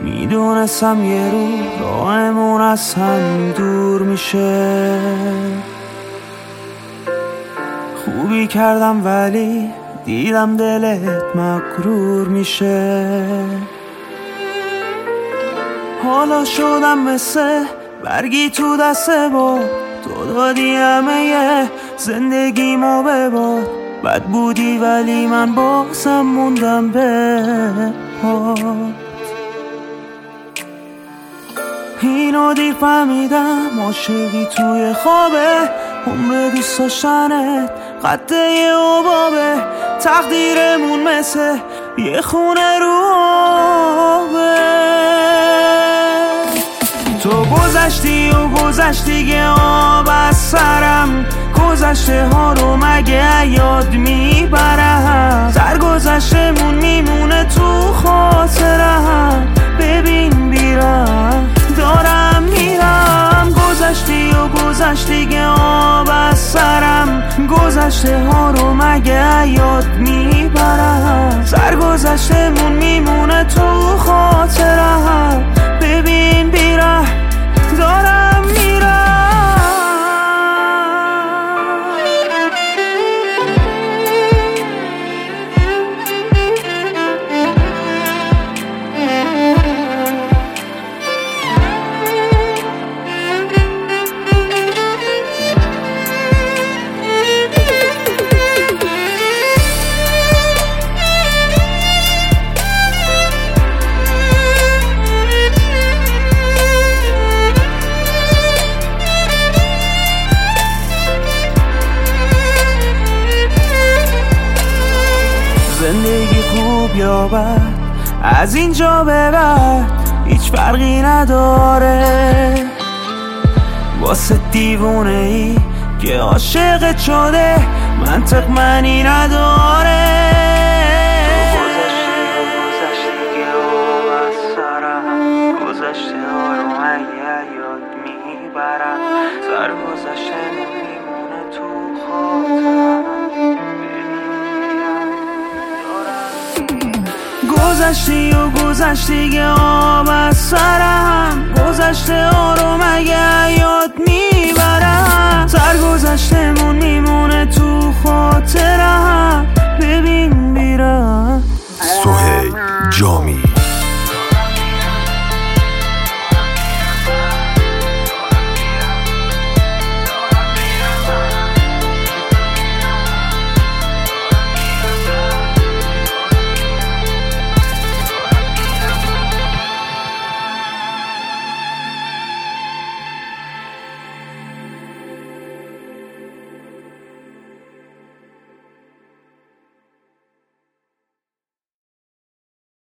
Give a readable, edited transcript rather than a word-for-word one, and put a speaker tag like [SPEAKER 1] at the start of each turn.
[SPEAKER 1] میدونستم یه رو راهمون از هم دور میشه. خوبی کردم ولی دیدم دلت مغرور میشه. حالا شدم مثل برگی تو دست با تو دادی همه زندگیمو به باد. بد بودی ولی من بازم موندم به پات. اینو دیر فهمیدم عاشقی توی خوابه. عمر دوست داشتنت قطعه عبابه. تقدیرمون مثل یه خونه رو آبه. تو گذشتی و گذشتی که آب از سرم. گذشته ها رو مگه یاد میبرم. سرگذشتمون میمونه تو خاطرم. ببین بیرم دارم میرم. گذشتی و گذشتی که آب از سرم. گذشته ها رو مگه یاد میبرم. سرگذشتمون میمونه تو خاطرم. ببین بیرم دارم میرم. زندگی خوب یا بد از اینجا به بعد هیچ فرقی نداره. واسه دیوونه ای که عاشقت شده منطق معنی نداره. گذشتی که آب از سرم. گذشته ها رو مگه یاد میبرم. سرگذشته میمونه تو خاطرم. گذشتی و گذشتی که آب از سرم. گذشته ها رو مگه یاد میبرم. سرگذشتمون میمونه تو خاطرم. ببین